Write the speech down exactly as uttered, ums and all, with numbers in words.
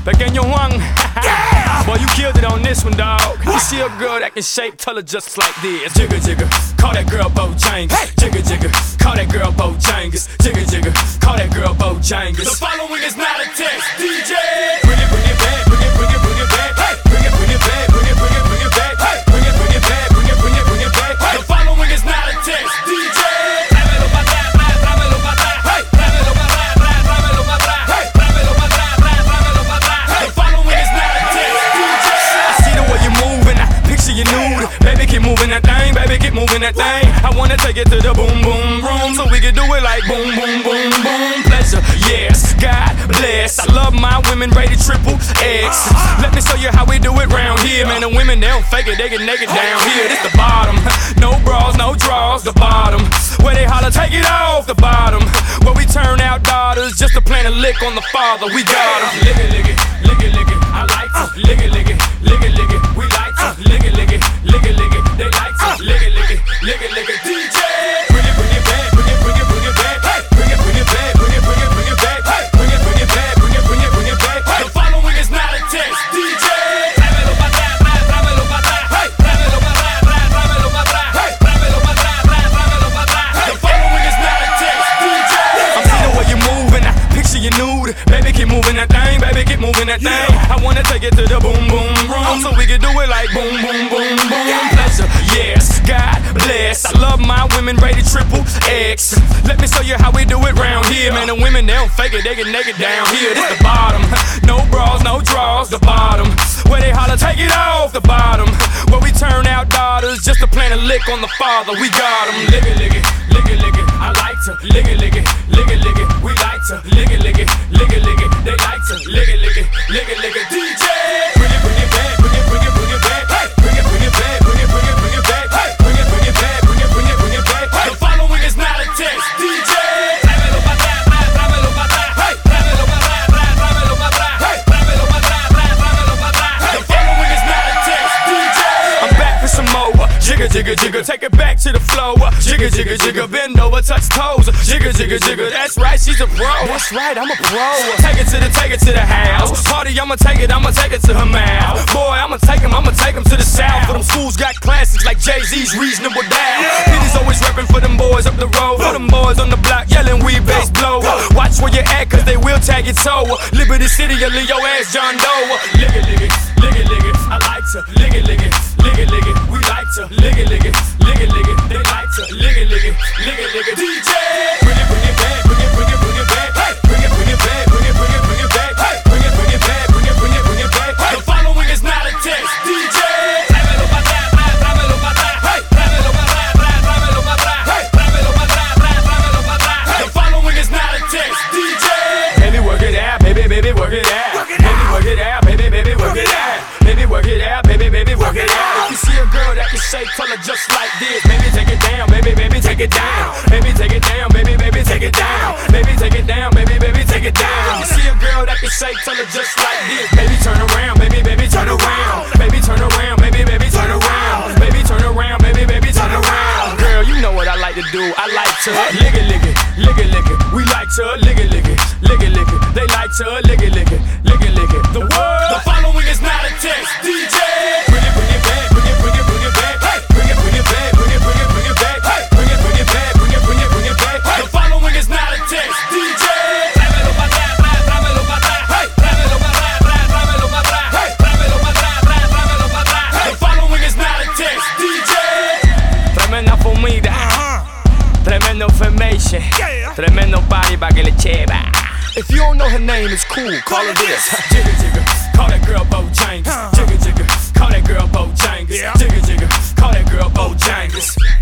Pequeño Juan. Yeah. Boy, you killed it on this one, dog. You see a girl that can shape, tell her just like this. Jigga jigga, call that girl Bojangles. Hey. Jigga jigga, call that girl Bojangles. Jigga jigga, call that girl Bojangles. The following is not a test, D J. Bring it, bring it back, bring it, bring it, bring it back. Hey. Bring it, bring it back, bring it, bring it, bring it back. Hey. Bring it, bring it back, bring it, bring it, bring it back. Hey. The following is not a test, D J. Tráemelo pa' atrás, tráemelo pa' atrás. Hey. Tráemelo pa' atrás, tráemelo pa' atrás. Hey. Tráemelo pa' atrás, tráemelo pa' atrás. The following is not a test, D J. I see the way you moving, I picture you nude. Baby, keep moving that thing, baby, keep moving that thing. I wanna take it to the boom, boom, room, so we can do it like boom, boom, boom, boom. Pleasure, yes, God bless. I love my women rated triple X. Let me show you how we do it round here. Man, the women, they don't fake it, they get naked down here. This the bottom, no bras, no draws, the bottom. Where they holler, take it off, the bottom. Where we turn out daughters just to plant a lick on the father, we got them. Lick it, lick it, lick it, lick it, I like to lick it, lick it, lick it, lick it, we like to lick it, lick it, lick it, lick it, they like to lick it, lick it, lick it, lick it, D J. Bring it, bring it back, bring it, bring it, bring it back, hey. Bring it, bring it back, bring it, bring it, bring it back, hey. Bring it, bring it back, bring it, bring it, bring it back. The following is not a test, D J. Tráemelo pa' atrás, tráemelo pa' atrás, hey. Tráemelo pa' atrás, tráemelo pa' atrás, hey. Tráemelo pa' atrás, tráemelo pa' atrás. The following is not a test, D J. I'm seeing the way you moving, I picture you nude. Baby, keep moving that thing, baby, keep moving that thing. I wanna take it to the boom, boom, room, so we can do it like boom, boom, boom, boom. Pleasure, yes, God bless. I love my women rated triple X. Let me show you how we do it round here. Man, the women, they don't fake it, they get naked down here. This the bottom, no bras, no draws, the bottom. Where they holler, take it off, the bottom. Where we turn out daughters just to plant a lick on the father, we got them. Lick it, lick it, lick it, lick it, I like to lick it, lick it, lick it, lick it, we like to lick it, lick it, lick it, lick it, they like to lick it, lick it, lick it, lick it, D J. Bring it, bring it back, bring it, bring it, bring it back, hey. Bring it, bring it back, bring it, bring it, bring it back, hey. Bring it, bring it back, bring it, bring it, bring it back. The following is not a test, D J. Tráemelo pa' atrás, tráemelo pa' atrás, hey. Tráemelo pa' atrás, tráemelo pa' atrás, hey. Tráemelo pa' atrás, tráemelo pa' atrás. The following is not a test, D J. I'm back for some more. Jigga, jigga, jigga, take it back to the flow. Jigga, jigga, jigga, bend over, touch toes. Jigga, jigga, jigga, that's right, she's a pro. That's right, I'm a pro. Take it to the, take it to the house. Party, I'ma take it, I'ma take it to her mouth. Boy, I'ma take him, I'ma take him to the south. For them schools got classics like Jay-Z's Reasonable Doubt. Peter's always reppin' for them boys up the road. For them boys on the block yelling we bass blow. Watch where you at, cause they will tag your toe. Liberty City, you leave your ass John Doe. Lick it, lick it, lick it, lick it, I like to lick it, lick it, lick it, lick it, we like to lick it, lick it, lick it, lick it, they like to lick it, lick it, lick it, lick it, D J. Bring it, bring it back, bring it, bring it, bring it back, hey. Bring it, bring it back, bring it, bring it, bring it back, hey. Bring it, bring it back, bring it, bring it, bring it back. The following is not a test, D J. Tráemelo pa' atrás, tráemelo pa' atrás, hey. Tráemelo pa' atrás, tráemelo pa' atrás, hey. Tráemelo pa' atrás, tráemelo pa' atrás. The following is not a test, D J. Baby, work it out, baby, baby, work it out. Baby, work it out, baby, baby, work it out. Baby, work it out, baby, baby, work it out. If you see a girl that can shake, tell her just like this. Baby, take it down, baby, baby, take it down. Baby, take it down, baby, baby, take it down. Baby, take it down, baby, baby, take it down. If you see a girl that can shake, tell her just like this. Baby, turn around, baby, baby, turn around. Baby, turn around, baby, baby, turn around. Baby, turn around, baby, baby, turn around. Girl, you know what I like to do. I like to lick it, lick it, lick it, lick it. We like to lick it, lick it, lick it, lick it. They like to lick it, lick it, lick it, lick it. The world, the following is not a test, D J. Bring it, bring it back, bring it, bring it, bring it back, hey. Bring it, bring it back, bring it, bring it, bring it back, hey. Bring it, bring it back, bring it, bring it, bring it back. The following is not a test, D J. Tráemelo pa' atrás, tráemelo pa' atrás, hey. Tráemelo pa' atrás, tráemelo pa' atrás, hey. Tráemelo pa' atrás, tráemelo pa' atrás. The following is not a test, D J. Tremenda fumida, tremendo information, tremendo party pa' que le cheva. If you don't know her name, it's cool, call her this. Jigga jigga, call that girl Bojangles. Jigga jigga, call that girl Bojangles. Jigga jigga, call that girl Bojangles.